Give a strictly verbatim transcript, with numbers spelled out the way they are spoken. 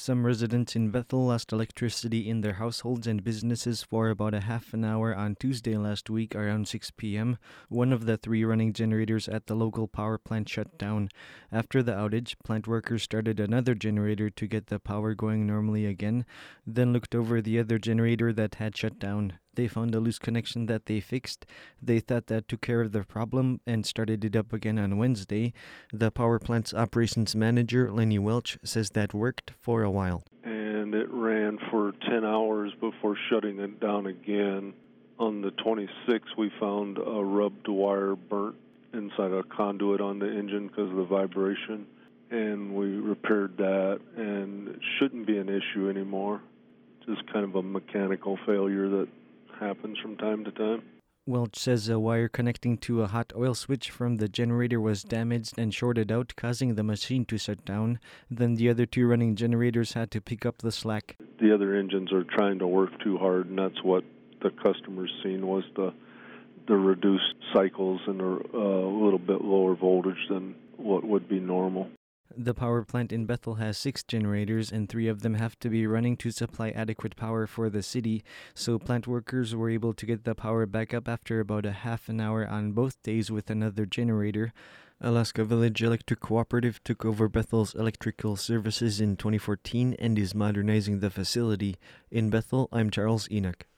Some residents in Bethel lost electricity in their households and businesses for about a half an hour on Tuesday last week around six p.m. One of the three running generators at the local power plant shut down. After the outage, plant workers started another generator to get the power going normally again, then looked over the other generator that had shut down. They found a loose connection that they fixed. They thought that took care of the problem and started it up again on Wednesday. The power plant's operations manager, Lenny Welch, says that worked for a while. And it ran for ten hours before shutting it down again. On the twenty-sixth, we found a rubbed wire burnt inside a conduit on the engine because of the vibration. And we repaired that, and it shouldn't be an issue anymore. Just kind of a mechanical failure that happens from time to time. Welch says a wire connecting to a hot oil switch from the generator was damaged and shorted out, causing the machine to shut down. Then the other two running generators had to pick up the slack. The other engines are trying to work too hard, and that's what the customers seen was the the reduced cycles and a uh, little bit lower voltage than what would be normal. The power plant in Bethel has six generators, and three of them have to be running to supply adequate power for the city, so plant workers were able to get the power back up after about a half an hour on both days with another generator. Alaska Village Electric Cooperative took over Bethel's electrical services in twenty fourteen and is modernizing the facility. In Bethel, I'm Charles Enoch.